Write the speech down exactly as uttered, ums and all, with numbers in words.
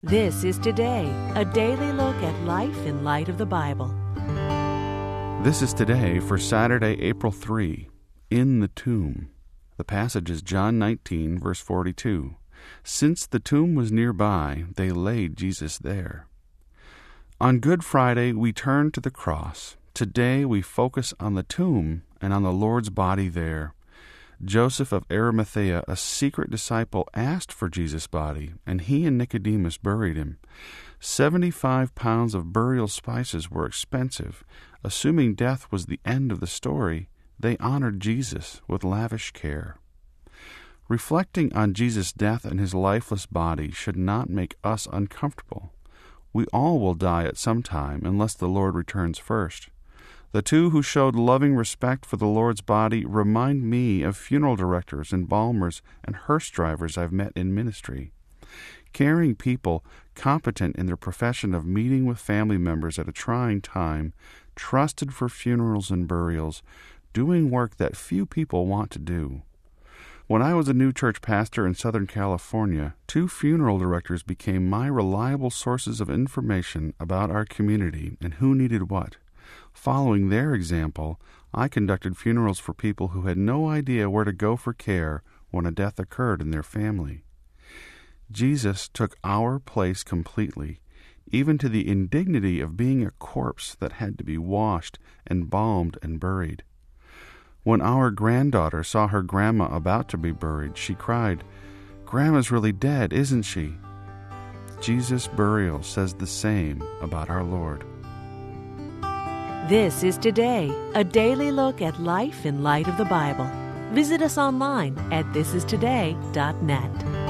This is Today, a daily look at life in light of the Bible. This is Today for Saturday, April third, in the tomb. The passage is John nineteen, verse forty-two. Since the tomb was nearby, they laid Jesus there. On Good Friday, we turn to the cross. Today, we focus on the tomb and on the Lord's body there. Joseph of Arimathea, a secret disciple, asked for Jesus' body, and he and Nicodemus buried him. Seventy-five pounds of burial spices were expensive. Assuming death was the end of the story, they honored Jesus with lavish care. Reflecting on Jesus' death and his lifeless body should not make us uncomfortable. We all will die at some time unless the Lord returns first. The two who showed loving respect for the Lord's body remind me of funeral directors, embalmers, and hearse drivers I've met in ministry. Caring people, competent in their profession of meeting with family members at a trying time, trusted for funerals and burials, doing work that few people want to do. When I was a new church pastor in Southern California, two funeral directors became my reliable sources of information about our community and who needed what. Following their example, I conducted funerals for people who had no idea where to go for care when a death occurred in their family. Jesus took our place completely, even to the indignity of being a corpse that had to be washed, embalmed, and buried. When our granddaughter saw her grandma about to be buried, she cried, "Grandma's really dead, isn't she?" Jesus' burial says the same about our Lord. This is Today, a daily look at life in light of the Bible. Visit us online at this is today dot net.